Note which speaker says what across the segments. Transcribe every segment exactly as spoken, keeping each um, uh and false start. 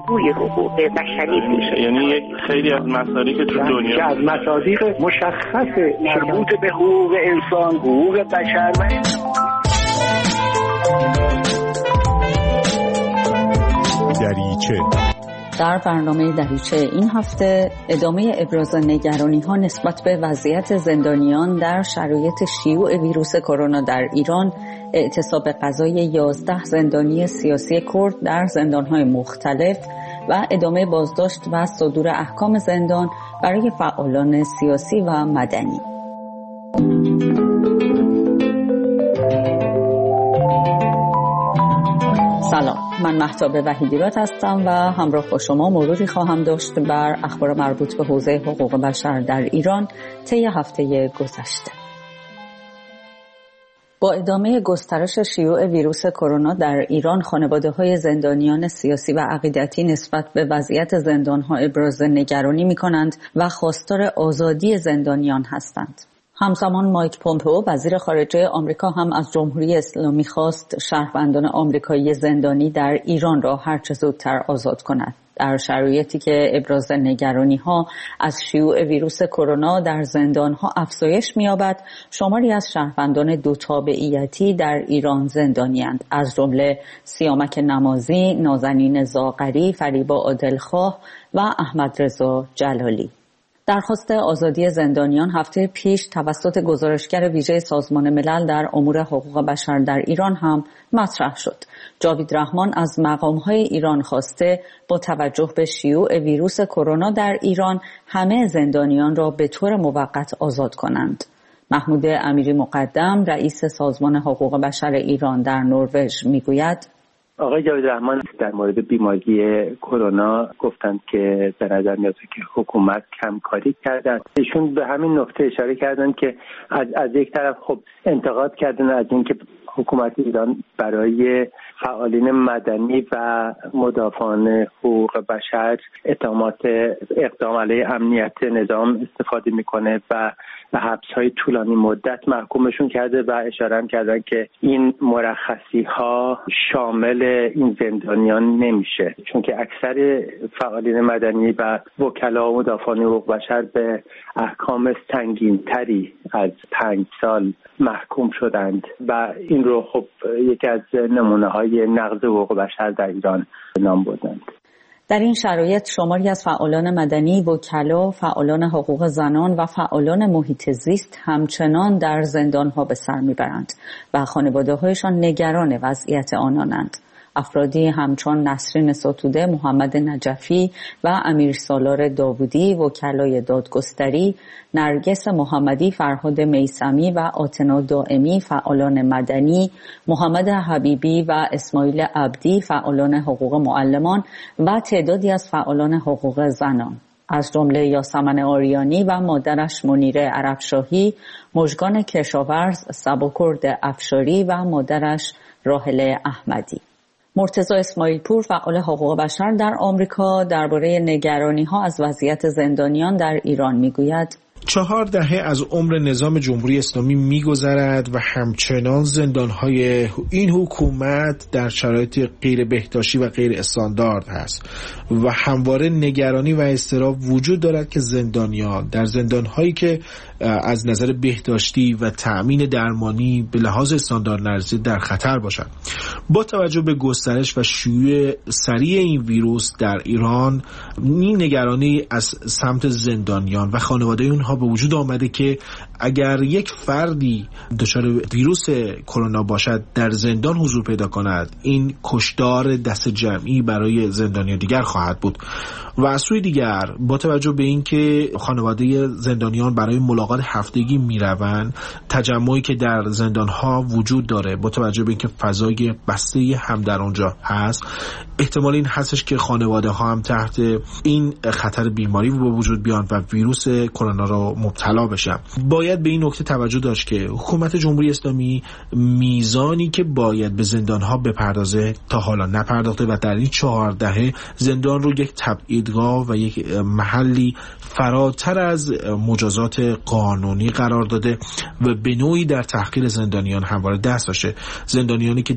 Speaker 1: بازگوی حقوق بشری میشه.
Speaker 2: یعنی یک خیلی از مسائلی که تو دنیا
Speaker 3: که از مصادیق مشخص مربوط به حقوق انسان، حقوق بشر و
Speaker 4: دریچه.
Speaker 5: در برنامه دریچه این هفته ادامه ابراز نگرانی‌ها نسبت به وضعیت زندانیان در شرایط شیوع ویروس کرونا در ایران، اعتصاب قضای یازده زندانی سیاسی کرد در زندان‌های مختلف و ادامه بازداشت و صدور احکام زندان برای فعالان سیاسی و مدنی. سلام، من مهتاب وحیدی‌راد هستم و همراه با شما مروری خواهم داشت بر اخبار مربوط به حوزه حقوق بشر در ایران طی هفته گذشته. با ادامه گسترش شیوع ویروس کرونا در ایران، خانواده‌های زندانیان سیاسی و عقیدتی نسبت به وضعیت زندان‌ها ابراز نگرانی می‌کنند و خواستار آزادی زندانیان هستند. همزمان مایک پومپئو وزیر خارجه آمریکا هم از جمهوری اسلامی خواست شهروندان آمریکایی زندانی در ایران را هرچه زودتر آزاد کند. در شرایطی که ابراز نگرانی‌ها از شیوع ویروس کرونا در زندان‌ها افزایش می‌یابد، شماری از شهروندان دو تابعیتی در ایران زندانی‌اند، از جمله سیامک نمازی، نازنین زاغری، فریبا عادلخواه و احمد رضا جلالی. درخواست آزادی زندانیان هفته پیش توسط گزارشگر ویژه سازمان ملل در امور حقوق بشر در ایران هم مطرح شد. جاوید رحمان از مقام‌های ایران خواسته با توجه به شیوع ویروس کرونا در ایران همه زندانیان را به طور موقت آزاد کنند. محمود امیری مقدم، رئیس سازمان حقوق بشر ایران در نروژ میگوید:
Speaker 6: آقای جاوید رحمان در مورد بیماری کرونا گفتند که به نظر میاد که حکومت کمکاری کرده. ایشون به همین نکته اشاره کردند که از از یک طرف خب انتقاد کردن از اینکه حکومت ایران برای فعالین مدنی و مدافعان حقوق بشر اقدامات اقدام علیه امنیت نظام استفاده میکنه و به حبس‌های طولانی مدت محکومشون کرده و اشاره هم کردن که این مرخصی‌ها شامل این زندانیان نمیشه، چون که اکثر فعالین مدنی و وکلا و مدافعان حقوق بشر به احکام سنگین‌تری از پنج سال محکوم شدند و این رو خب یکی از نمونه‌های نقض حقوق بشر در ایران نام بردند.
Speaker 5: در این شرایط شماری از فعالان مدنی، وکلا، فعالان حقوق زنان و فعالان محیط زیست همچنان در زندان‌ها به سر میبرند و خانواده‌هایشان نگران وضعیت آنانند. افرادی همچون نسرین ستوده، محمد نجفی و امیر سالار داوودی، وکلای دادگستری، نرگس محمدی، فرهاد میثمی و آتنا دائمی، فعالان مدنی، محمد حبیبی و اسماعیل عبدی، فعالان حقوق معلمان و تعدادی از فعالان حقوق زنان، از جمله یاسمن آریانی و مادرش منیره عربشاهی، مژگان کشاورز، سباکرد افشاری و مادرش راحله احمدی. مرتضی اسماعیل پور، فعال حقوق بشر در آمریکا، درباره نگرانی‌ها از وضعیت زندانیان در ایران میگوید:
Speaker 4: چهار دهه از عمر نظام جمهوری اسلامی میگذرد و همچنان زندانهای این حکومت در شرایط غیر بهداشتی و غیر استاندارد هست و همواره نگرانی و اضطراب وجود دارد که زندانیان در زندانهایی که از نظر بهداشتی و تأمین درمانی به لحاظ استاندارد نرسیده در خطر باشند. با توجه به گسترش و شیوع سریع این ویروس در ایران، این نگرانی از سمت زندانیان و خانواده اونها به وجود آمده که اگر یک فردی دچار ویروس کرونا باشد در زندان حضور پیدا کند، این کشتار دست جمعی برای زندانیان دیگر خواهد بود. و از سوی دیگر با توجه به اینکه خانواده زندانیان برای ملاقات هفتگی میروند، تجمعی که در زندانها وجود داره، با توجه به اینکه فضای بسته هم در اونجا هست، احتمال این هستش که خانواده ها هم تحت این خطر بیماری به وجود بیان و ویروس کرونا را مبتلا بشن. باید به این نکته توجه داشت که حکومت جمهوری اسلامی میزانی که باید به زندان ها بپردازه تا حالا نپرداخته و در این چهار دهه زندان رو یک تبعیدگاه و یک محلی فراتر از مجازات قانونی قرار داده و به نوعی در تحقیر زندانیان همواره دست داشته. زندانیانی که در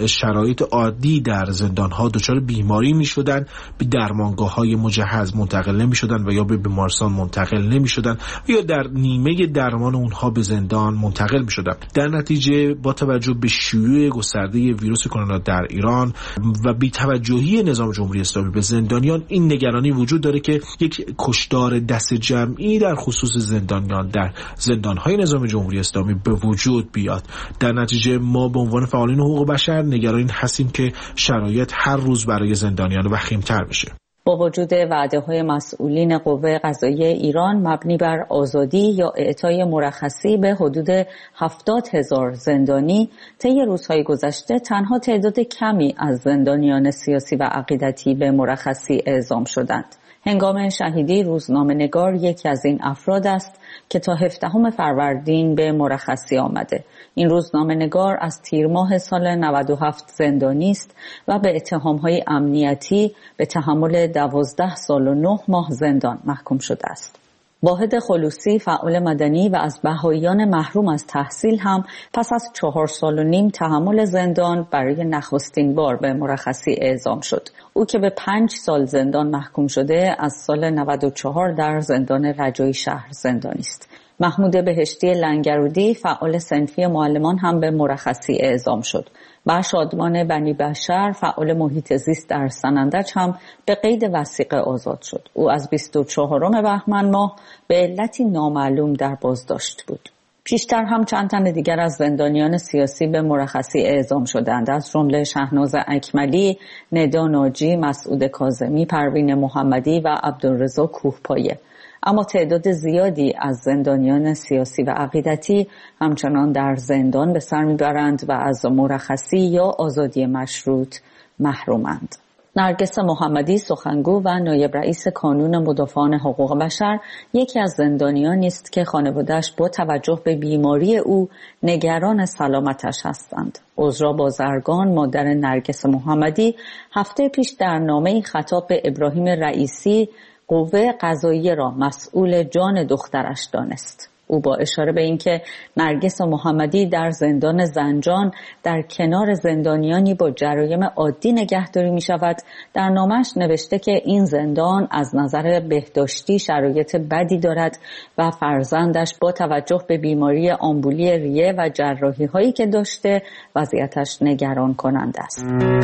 Speaker 4: شرایط عادی در زندان‌ها دچار بیماری می‌شدن، به درمانگاه‌های مجهز منتقل نمی‌شدن و یا به بیمارستان منتقل نمی‌شدن و یا در نیمه درمان اونها به زندان منتقل می‌شدن. در نتیجه با توجه به شیوع گسترده ویروس کرونا در ایران و بی‌توجهی نظام جمهوری اسلامی به زندانیان، این نگرانی وجود داره که یک کشتار دست جمعی در خصوص زندانیان در زندان‌های نظام جمهوری اسلامی به وجود بیاد. در نتیجه ما به عنوان فعالین حقوق بشر نگران هستیم که شرایط هر روز برای زندانیان وخیم‌تر بشه.
Speaker 5: با وجود وعده‌های مسئولین قوه قضاییه ایران مبنی بر آزادی یا اعطای مرخصی به حدود هفتاد هزار زندانی، طی روزهای گذشته تنها تعداد کمی از زندانیان سیاسی و عقیدتی به مرخصی اعزام شدند. هنگام شهیدی روزنامه‌نگار یکی از این افراد است که تا هفدهم فروردین به مرخصی آمده. این روزنامه‌نگار از تیر ماه سال نود و هفت زندانی است و به اتهام‌های امنیتی به تحمل دوازده سال و نه ماه زندان محکوم شده است. واحد خلوصی، فعال مدنی و از بهائیان محروم از تحصیل هم پس از چهار سال و نیم تحمل زندان برای نخستین بار به مرخصی اعزام شد. او که به پنج سال زندان محکوم شده، از سال نود و چهار در زندان رجایی شهر زندانی است. محمود بهشتی لنگرودی، فعال صنفی معلمان، هم به مرخصی اعزام شد. و شادمان بنی بشر، فعال محیط زیست در سنندج، هم به قید وثیقه آزاد شد. او از بیست و چهارم بهمن ماه به علتی نامعلوم در بازداشت بود. پیشتر هم چند تن دیگر از زندانیان سیاسی به مرخصی اعزام شدند، از جمله شهناز اکملی، ندا ناجی، مسعود کاظمی، پروین محمدی و عبدالرضا کوهپایه. اما تعداد زیادی از زندانیان سیاسی و عقیدتی همچنان در زندان به سر میبرند و از مرخصی یا آزادی مشروط محرومند. نرگس محمدی، سخنگو و نایب رئیس کانون مدافعان حقوق بشر، یکی از زندانیانی است که خانواده‌اش با توجه به بیماری او نگران سلامتش هستند. عذرا بازرگان، مادر نرگس محمدی، هفته پیش در نامه‌ای خطاب به ابراهیم رئیسی قوه قضاییه را مسئول جان دخترش دانست. او با اشاره به اینکه نرگس محمدی در زندان زنجان در کنار زندانیانی با جرایم عادی نگهداری می شود، در نامش نوشته که این زندان از نظر بهداشتی شرایط بدی دارد و فرزندش با توجه به بیماری آمبولی ریه و جراحی هایی که داشته وضعیتش نگران کننده است.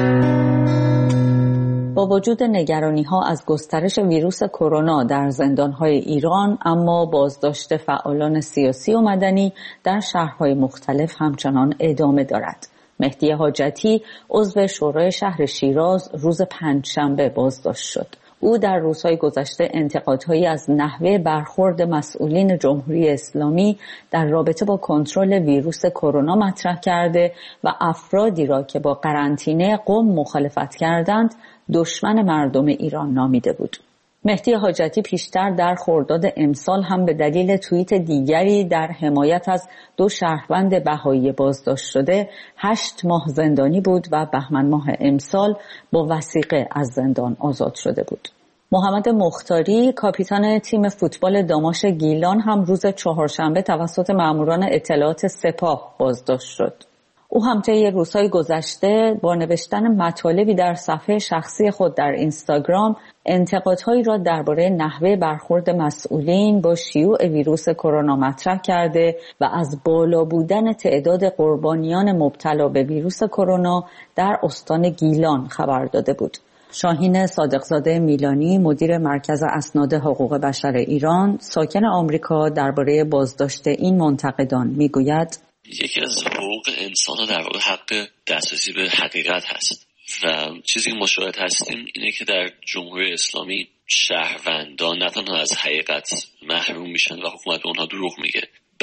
Speaker 5: با وجود نگرانی‌ها از گسترش ویروس کرونا در زندان‌های ایران، اما بازداشت فعالان سیاسی و مدنی در شهرهای مختلف همچنان ادامه دارد. مهدی حاجتی، عضو شورای شهر شیراز، روز پنجشنبه بازداشت شد. او در روزهای گذشته انتقادهایی از نحوه برخورد مسئولین جمهوری اسلامی در رابطه با کنترل ویروس کرونا مطرح کرده و افرادی را که با قرنطینه قم مخالفت کردند دشمن مردم ایران نامیده بود. مهدی حاجتی پیشتر در خرداد امسال هم به دلیل توییت دیگری در حمایت از دو شهروند بهایی بازداشت شده هشت ماه زندانی بود و بهمن ماه امسال با وثیقه از زندان آزاد شده بود. محمد مختاری، کاپیتان تیم فوتبال داماش گیلان، هم روز چهارشنبه توسط ماموران اطلاعات سپاه بازداشت شد. او هم طی روزهای گذشته با نوشتن مطالبی در صفحه شخصی خود در اینستاگرام انتقادهایی را درباره نحوه برخورد مسئولین با شیوع ویروس کرونا مطرح کرده و از بالا بودن تعداد قربانیان مبتلا به ویروس کرونا در استان گیلان خبر داده بود. شاهین صادقزاده میلانی، مدیر مرکز اسناد حقوق بشر ایران، ساکن آمریکا، درباره بازداشت این منتقدان میگوید:
Speaker 7: یکی از حقوق انسان در واقع حق دسترسی به حقیقت هست و چیزی که مشاهد هستیم اینه که در جمهوری اسلامی شهروندان نه تنها از حقیقت محروم میشن و حکومت به اونها دروغ میگه،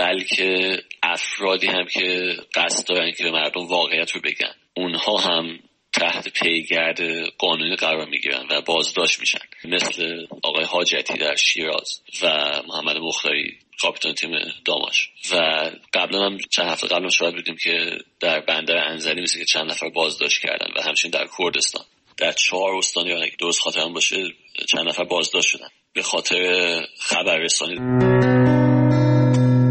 Speaker 7: بلکه افرادی هم که قصد دارن که به مردم واقعیت رو بگن اونها هم تحت پیگرد قانونی قرار میگیرن و بازداشت میشن، مثل آقای حاجتی در شیراز و محمد مختاری کاپیتان تیم داماش. و قبلا هم چند هفته قبل شاهد بودیم که در بندر انزلی مثل که چند نفر بازداشت کردن و همچنین در کردستان در چهار استان یا اگه درست خاطرم باشه چند نفر بازداشت شدن به خاطر خبررسانی.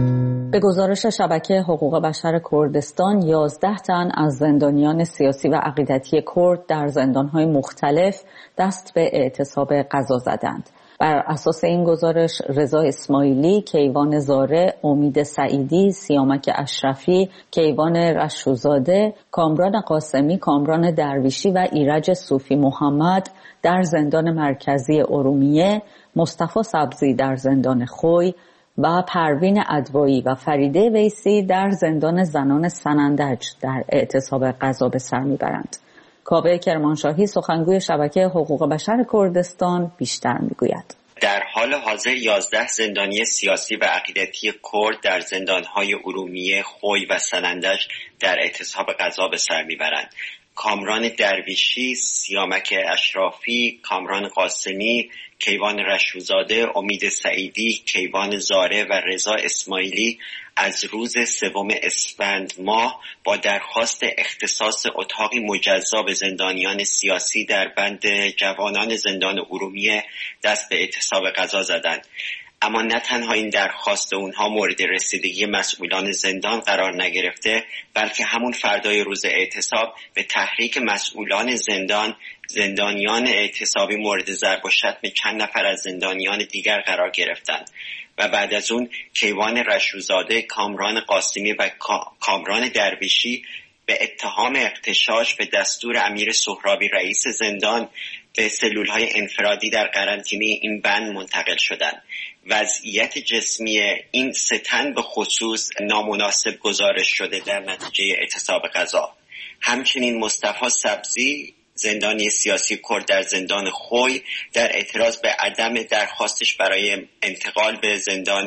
Speaker 5: به گزارش شبکه حقوق بشر کردستان، یازده تن از زندانیان سیاسی و عقیدتی کرد در زندان‌های مختلف دست به اعتصاب غذا زدند. بر اساس این گزارش رضا اسماعیلی، کیوان زاره، امید سعیدی، سیامک اشرفی، کیوان رشوزاده، کامران قاسمی، کامران درویشی و ایرج صوفی محمد در زندان مرکزی ارومیه، مصطفی سبزی در زندان خوی و پروین ادوایی و فریده ویسی در زندان زنان سنندج در اعتصاب غذا به سر میبرند. کاوه کرمانشاهی، سخنگوی شبکه حقوق بشر کردستان، بیشتر میگوید.
Speaker 8: در حال حاضر یازده زندانی سیاسی و عقیدتی کرد در زندانهای ارومیه، خوی و سنندج در اعتصاب غذا به سر میبرند. کامران درویشی، سیامک اشرافی، کامران قاسمی، کیوان رشوزاده، امید سعیدی، کیوان زاره و رضا اسماعیلی از روز سوم اسفند ماه با درخواست اختصاص اتاقی مجزا به زندانیان سیاسی در بند جوانان زندان ارومیه دست به اعتصاب غذا زدند. اما نه تنها این درخواست اونها مورد رسیدگی مسئولان زندان قرار نگرفته، بلکه همون فردای روز اعتصاب به تحریک مسئولان زندان، زندانیان اعتصابی مورد ضرب و شتم چند نفر از زندانیان دیگر قرار گرفتند و بعد از اون کیوان رشوزاده، کامران قاسمی و کامران درویشی به اتهام اغتشاش به دستور امیر سهرابی رئیس زندان به سلولهای انفرادی در قرنطینه این بند منتقل شدند. وضعیت جسمی این سه تن به خصوص نامناسب گزارش شده در نتیجه اعتصاب غذا. همچنین مصطفی سبزی، زندانی سیاسی کرد در زندان خوی، در اعتراض به عدم درخواستش برای انتقال به زندان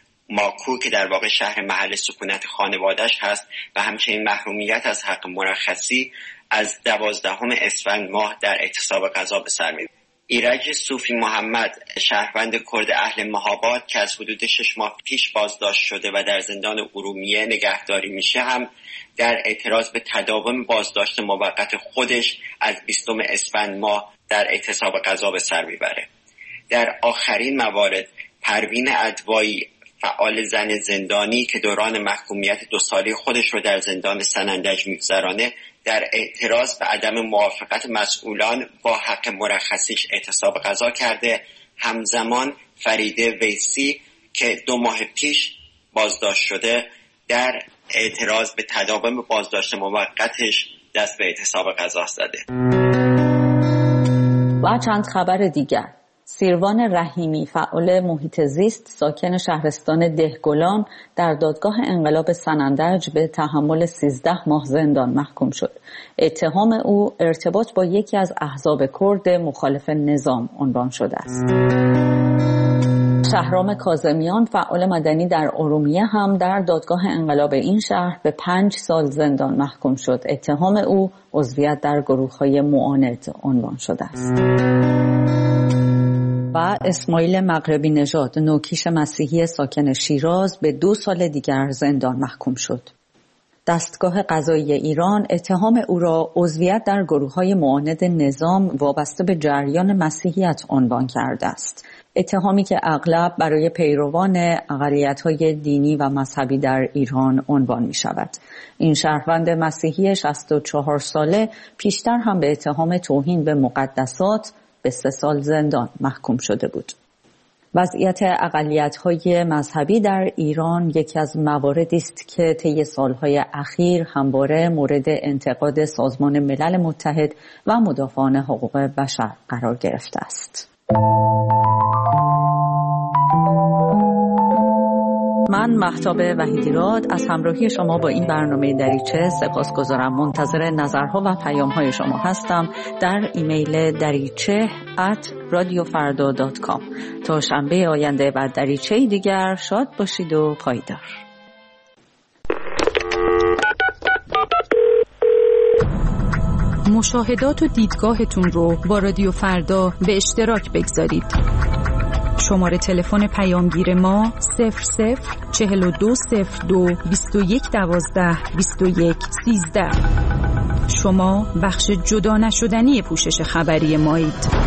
Speaker 8: ماکو که در واقع شهر محل سکونت خانواده‌اش هست و همچنین محرومیت از حق مرخصی از دوازدهم اسفند ماه در اعتصاب غذا به سر می‌برد. ایرج صوفی محمد، شهروند کرد اهل مهاباد که از حدود شش ماه پیش بازداشت شده و در زندان ارومیه نگهداری میشه، هم در اعتراض به تداوم بازداشت موقت خودش از بیستم اسفند ماه در اعتصاب غذا به سر میبره. در آخرین موارد پروین ادوایی، فعال زن زندانی که دوران محکومیت دو ساله خودش رو در زندان سنندج میگذرانه، در اعتراض به عدم موافقت مسئولان با حق مرخصیش اعتصاب غذا کرده. همزمان فریده ویسی که دو ماه پیش بازداشت شده در اعتراض به تداوم بازداشت موقتش دست به اعتصاب غذا زده.
Speaker 5: و چند خبر دیگر. سیروان رحیمی، فعال محیط زیست ساکن شهرستان دهگلان، در دادگاه انقلاب سنندج به تحمل سیزده ماه زندان محکوم شد. اتهام او ارتباط با یکی از احزاب کرد مخالف نظام عنوان شده است. شهرام کاظمیان، فعال مدنی در ارومیه، هم در دادگاه انقلاب این شهر به پنج سال زندان محکوم شد. اتهام او عضویت در گروه‌های معاند عنوان شده است. و اسماعیل مغربی نژاد، نوکیش مسیحی ساکن شیراز، به دو سال دیگر زندان محکوم شد. دستگاه قضایی ایران اتهام او را عضویت در گروه‌های معاند نظام وابسته به جریان مسیحیت عنوان کرده است. اتهامی که اغلب برای پیروان اقلیت‌های دینی و مذهبی در ایران عنوان می‌شود. این شهروند مسیحی شصت و چهار ساله پیشتر هم به اتهام توهین به مقدسات به سه سال زندان محکوم شده بود. وضعیت اقلیت‌های مذهبی در ایران یکی از مواردی است که طی سال‌های اخیر همواره مورد انتقاد سازمان ملل متحد و مدافعان حقوق بشر قرار گرفته است. من مهتاب وحیدیراد از همراهی شما با این برنامه دریچه سپاسگزارم. منتظر نظرها و پیام‌های شما هستم در ایمیل دریچه ات رادیو فردا دات کام. تا شنبه آینده و دریچه دیگر شاد باشید و پایدار.
Speaker 9: مشاهدات و دیدگاهتون رو با رادیو فردا به اشتراک بگذارید. شماره تلفن پیامگیر ما صفر صفر چهل و دو صفر دو بیست و یک دوازده بیست و یک سیزده. شما بخش جدا نشدنی پوشش خبری مایید.